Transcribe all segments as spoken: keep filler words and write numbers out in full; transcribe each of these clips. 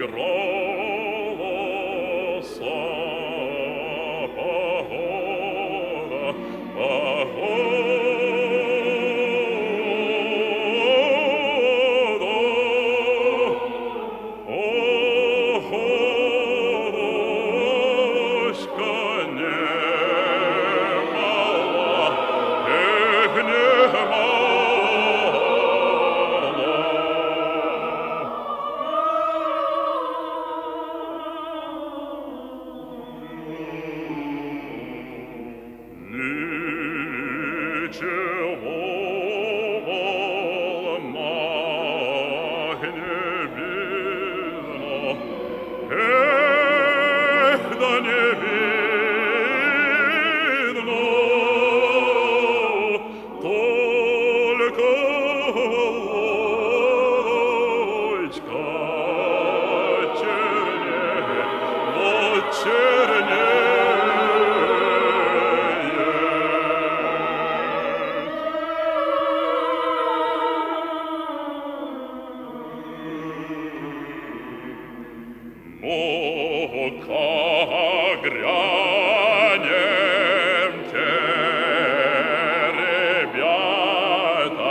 голоса. Погода, погода, погодочка немала, эх, немала. Ничего волнах не видно, эх, да не видно, только лодочка чернее, вот чернее. Ну-ка грянем те, ребята,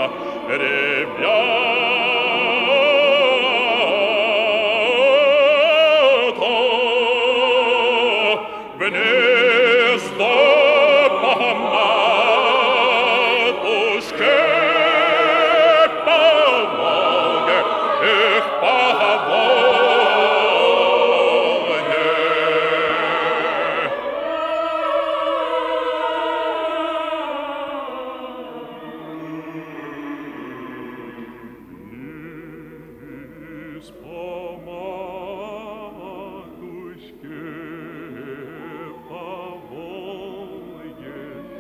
ребята, в гнездо по матушке, по Волге, эх, по Волге. Низ по матушке, по Волге,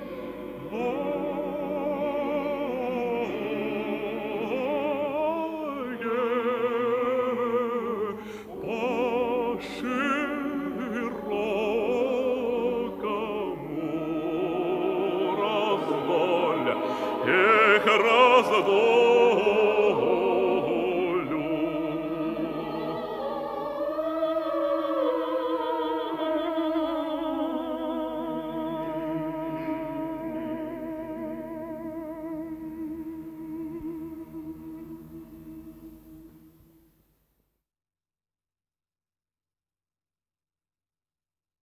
Волге, по широкому раздоль, эх, раздоль.